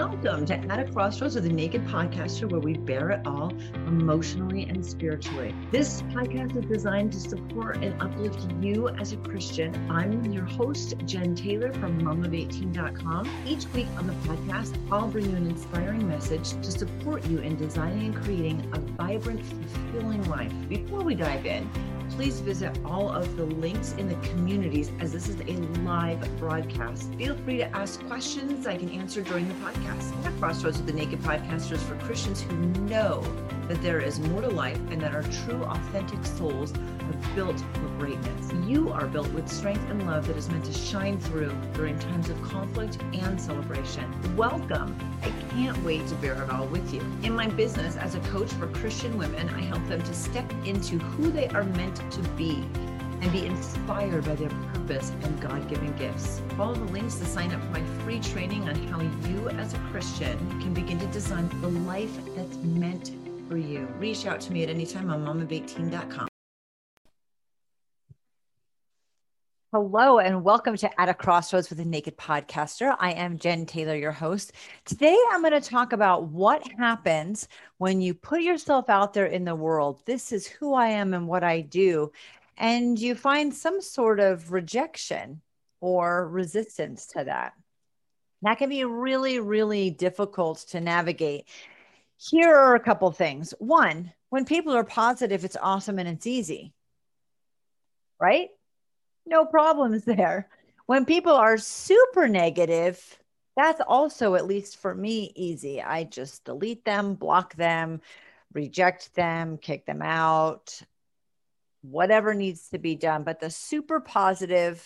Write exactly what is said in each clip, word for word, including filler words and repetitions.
Welcome to At a Crossroads with a Naked Podcaster, where we bear it all emotionally and spiritually. This podcast is designed to support and uplift you as a Christian. I'm your host, Jen Taylor from mom of eighteen dot com. Each week on the podcast, I'll bring you an inspiring message to support you in designing and creating a vibrant, fulfilling life. Before we dive in, please visit all of the links in the communities, as this is a live broadcast. Feel free to ask questions I can answer during the podcast. At Crossroads with the Naked Podcasters for Christians who know that there is more to life and that our true, authentic souls are built for greatness. You are built with strength and love that is meant to shine through during times of conflict and celebration. Welcome. I can't wait to bear it all with you. In my business as a coach for Christian women, I help them to step into who they are meant to be and be inspired by their purpose and God-given gifts. Follow the links to sign up for my free training on how you as a Christian can begin to design the life that's meant for you. Reach out to me at any time on mom of eighteen dot com. Hello, and welcome to At a Crossroads with a Naked Podcaster. I am Jen Taylor, your host. Today, I'm going to talk about what happens when you put yourself out there in the world. This is who I am and what I do. And you find some sort of rejection or resistance to that. That can be really, really difficult to navigate. Here are a couple things. One, when people are positive, it's awesome and it's easy, right? No problems there. When people are super negative, that's also, at least for me, easy. I just delete them, block them, reject them, kick them out, whatever needs to be done. But the super positive,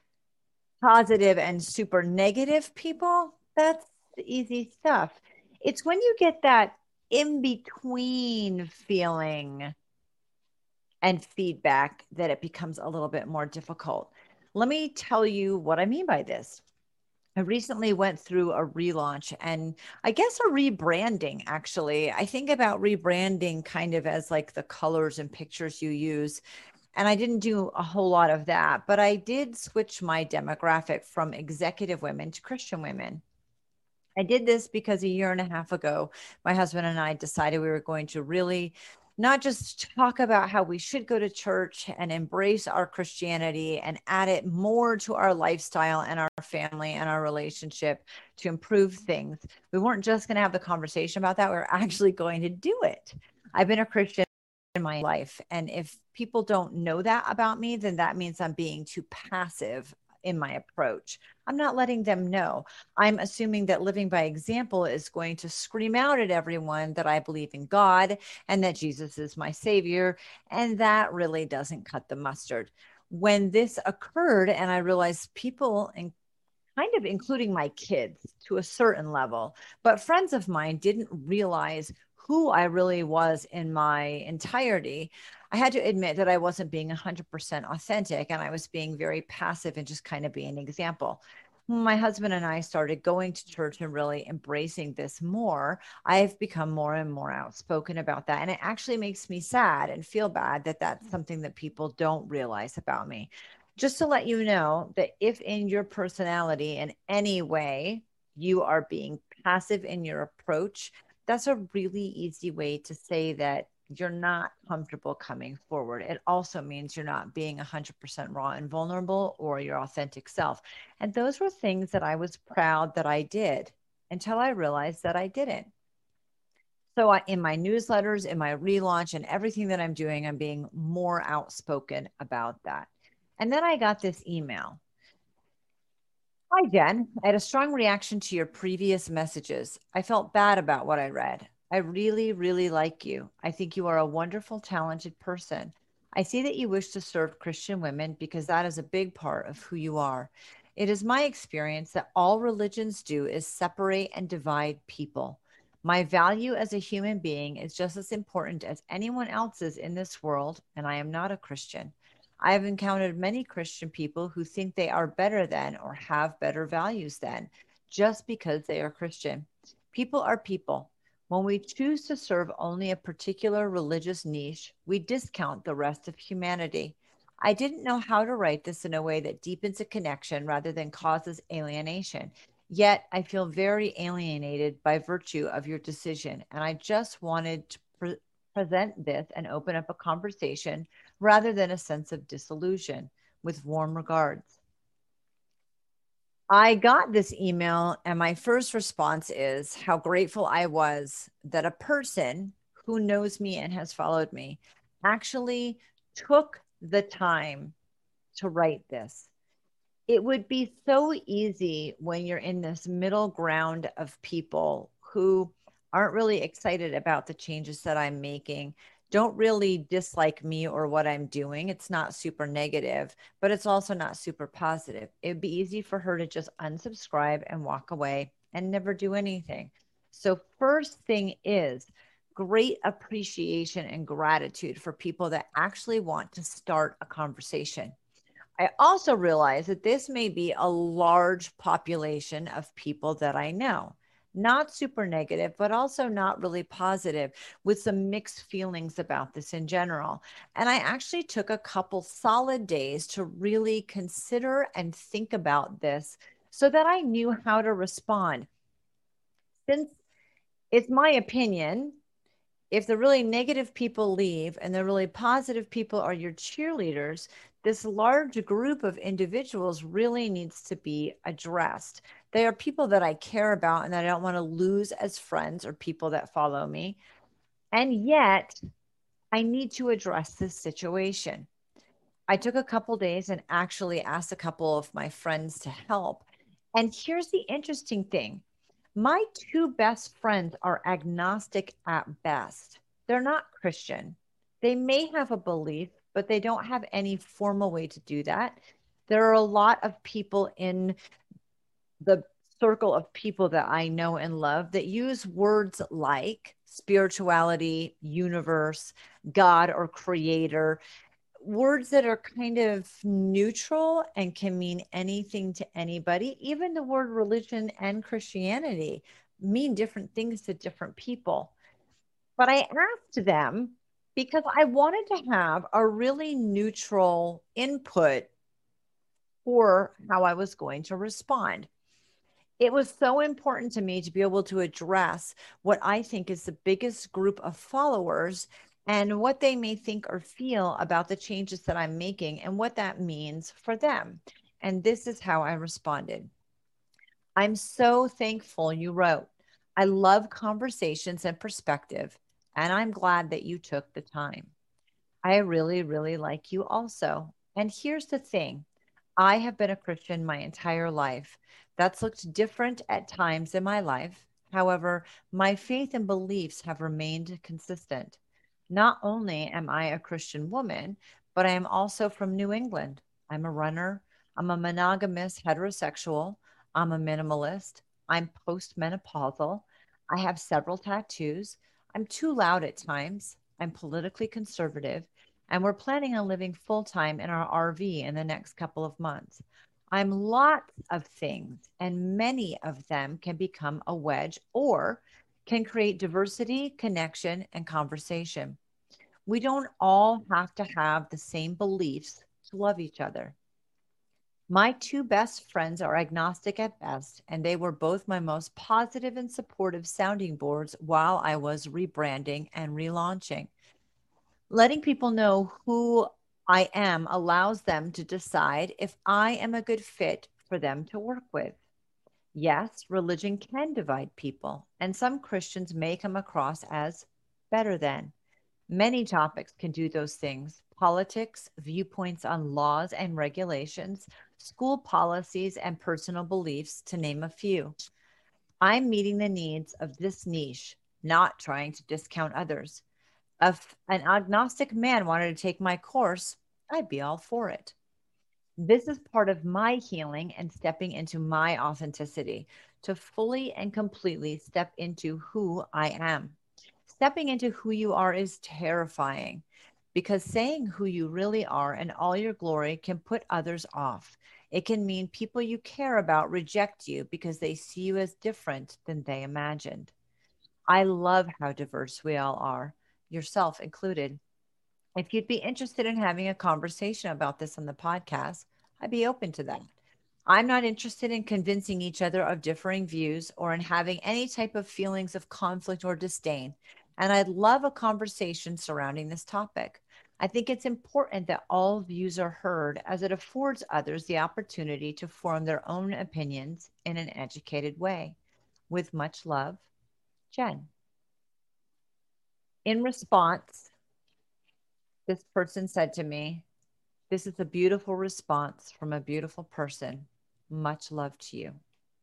positive and super negative people, that's easy stuff. It's when you get that in-between feeling and feedback that it becomes a little bit more difficult. Let me tell you what I mean by this. I recently went through a relaunch and I guess a rebranding, actually. I think about rebranding kind of as like the colors and pictures you use. And I didn't do a whole lot of that, but I did switch my demographic from executive women to Christian women. I did this because a year and a half ago, my husband and I decided we were going to really not just talk about how we should go to church and embrace our Christianity and add it more to our lifestyle and our family and our relationship to improve things. We weren't just going to have the conversation about that. We we're actually going to do it. I've been a Christian in my life. And if people don't know that about me, then that means I'm being too passive in my approach. I'm not letting them know. I'm assuming that living by example is going to scream out at everyone that I believe in God and that Jesus is my savior. And that really doesn't cut the mustard. When this occurred and I realized people, and kind of including my kids to a certain level, but friends of mine didn't realize who I really was in my entirety, I had to admit that I wasn't being one hundred percent authentic and I was being very passive and just kind of being an example. When my husband and I started going to church and really embracing this more, I've become more and more outspoken about that. And it actually makes me sad and feel bad that that's something that people don't realize about me. Just to let you know that if in your personality in any way you are being passive in your approach, that's a really easy way to say that you're not comfortable coming forward. It also means you're not being one hundred percent raw and vulnerable or your authentic self. And those were things that I was proud that I did until I realized that I didn't. So I, in my newsletters, in my relaunch and everything that I'm doing, I'm being more outspoken about that. And then I got this email. Hi, Jen. I had a strong reaction to your previous messages. I felt bad about what I read. I really, really like you. I think you are a wonderful, talented person. I see that you wish to serve Christian women because that is a big part of who you are. It is my experience that all religions do is separate and divide people. My value as a human being is just as important as anyone else's in this world, and I am not a Christian. I have encountered many Christian people who think they are better than or have better values than just because they are Christian. People are people. When we choose to serve only a particular religious niche, we discount the rest of humanity. I didn't know how to write this in a way that deepens a connection rather than causes alienation. Yet I feel very alienated by virtue of your decision. And I just wanted to pre- present this and open up a conversation rather than a sense of disillusion. With warm regards. I got this email, and my first response is how grateful I was that a person who knows me and has followed me actually took the time to write this. It would be so easy when you're in this middle ground of people who aren't really excited about the changes that I'm making, don't really dislike me or what I'm doing. It's not super negative, but it's also not super positive. It'd be easy for her to just unsubscribe and walk away and never do anything. So, first thing is great appreciation and gratitude for people that actually want to start a conversation. I also realize that this may be a large population of people that I know, not super negative, but also not really positive, with some mixed feelings about this in general. And I actually took a couple solid days to really consider and think about this so that I knew how to respond. Since it's my opinion, if the really negative people leave and the really positive people are your cheerleaders, this large group of individuals really needs to be addressed. They are people that I care about and that I don't want to lose as friends or people that follow me. And yet, I need to address this situation. I took a couple days and actually asked a couple of my friends to help. And here's the interesting thing: my two best friends are agnostic at best. They're not Christian. They may have a belief, but they don't have any formal way to do that. There are a lot of people in the circle of people that I know and love that use words like spirituality, universe, God, or creator, words that are kind of neutral and can mean anything to anybody. Even the word religion and Christianity mean different things to different people. But I asked them because I wanted to have a really neutral input for how I was going to respond. It was so important to me to be able to address what I think is the biggest group of followers and what they may think or feel about the changes that I'm making and what that means for them. And this is how I responded. I'm so thankful you wrote. I love conversations and perspective, and I'm glad that you took the time. I really, really like you also. And here's the thing: I have been a Christian my entire life. That's looked different at times in my life. However, my faith and beliefs have remained consistent. Not only am I a Christian woman, but I am also from New England. I'm a runner. I'm a monogamous heterosexual. I'm a minimalist. I'm postmenopausal. I have several tattoos. I'm too loud at times. I'm politically conservative, and we're planning on living full time in our R V in the next couple of months. I'm lots of things, and many of them can become a wedge or can create diversity, connection, and conversation. We don't all have to have the same beliefs to love each other. My two best friends are agnostic at best, and they were both my most positive and supportive sounding boards while I was rebranding and relaunching. Letting people know who I am allows them to decide if I am a good fit for them to work with. Yes, religion can divide people, and some Christians may come across as better than. Many topics can do those things: politics, viewpoints on laws and regulations, school policies, and personal beliefs, to name a few. I'm meeting the needs of this niche, not trying to discount others. If an agnostic man wanted to take my course, I'd be all for it. This is part of my healing and stepping into my authenticity to fully and completely step into who I am. Stepping into who you are is terrifying because saying who you really are in all your glory can put others off. It can mean people you care about reject you because they see you as different than they imagined. I love how diverse we all are, yourself included. If you'd be interested in having a conversation about this on the podcast, I'd be open to that. I'm not interested in convincing each other of differing views or in having any type of feelings of conflict or disdain. And I'd love a conversation surrounding this topic. I think it's important that all views are heard as it affords others the opportunity to form their own opinions in an educated way. With much love, Jen. In response, this person said to me, "This is a beautiful response from a beautiful person. Much love to you."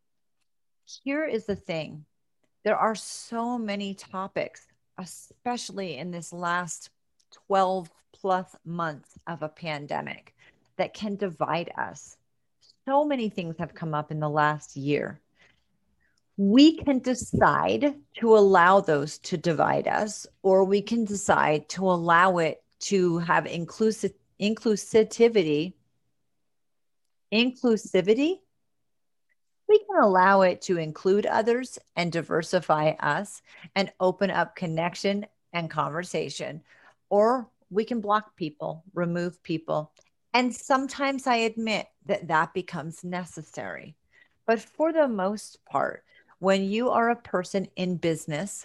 Here is the thing. There are so many topics, especially in this last twelve plus months of a pandemic, that can divide us. So many things have come up in the last year. We can decide to allow those to divide us, or we can decide to allow it to have inclusive inclusivity. Inclusivity. We can allow it to include others and diversify us and open up connection and conversation. Or we can block people, remove people. And sometimes I admit that that becomes necessary. But for the most part, when you are a person in business,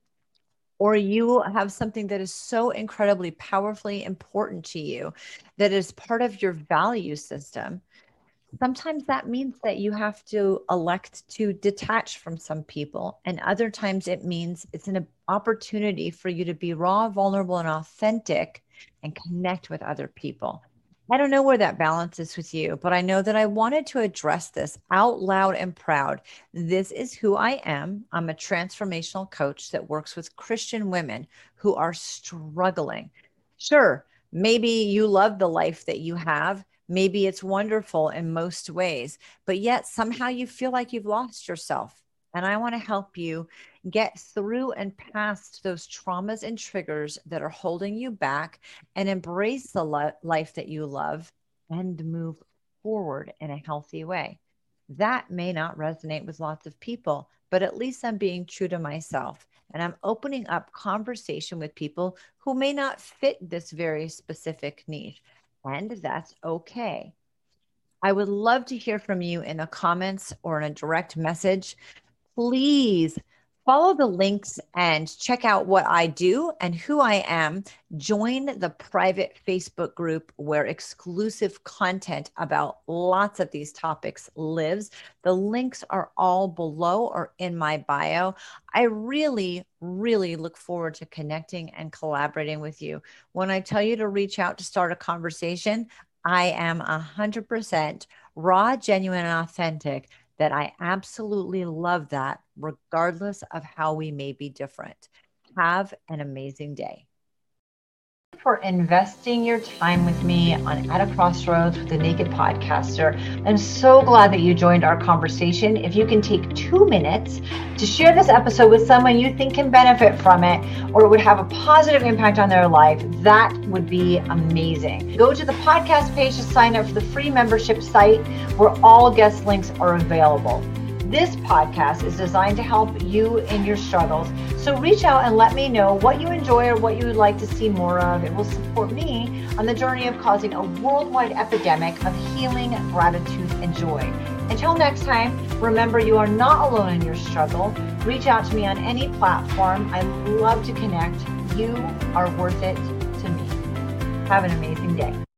or you have something that is so incredibly powerfully important to you, that is part of your value system, sometimes that means that you have to elect to detach from some people. And other times it means it's an opportunity for you to be raw, vulnerable, and authentic and connect with other people. I don't know where that balance is with you, but I know that I wanted to address this out loud and proud. This is who I am. I'm a transformational coach that works with Christian women who are struggling. Sure, maybe you love the life that you have. Maybe it's wonderful in most ways, but yet somehow you feel like you've lost yourself. And I want to help you get through and past those traumas and triggers that are holding you back and embrace the lo- life that you love and move forward in a healthy way. That may not resonate with lots of people, but at least I'm being true to myself. And I'm opening up conversation with people who may not fit this very specific niche. And that's okay. I would love to hear from you in the comments or in a direct message. Please follow the links and check out what I do and who I am. Join the private Facebook group where exclusive content about lots of these topics lives. The links are all below or in my bio. I really, really look forward to connecting and collaborating with you. When I tell you to reach out to start a conversation, I am one hundred percent raw, genuine, and authentic. That I absolutely love that, regardless of how we may be different. Have an amazing day. For investing your time with me on At a Crossroads with the Naked Podcaster. I'm so glad that you joined our conversation. If you can take two minutes to share this episode with someone you think can benefit from it or would have a positive impact on their life, that would be amazing. Go to the podcast page to sign up for the free membership site where all guest links are available. This podcast is designed to help you in your struggles. So reach out and let me know what you enjoy or what you would like to see more of. It will support me on the journey of causing a worldwide epidemic of healing, gratitude, and joy. Until next time, remember you are not alone in your struggle. Reach out to me on any platform. I love to connect. You are worth it to me. Have an amazing day.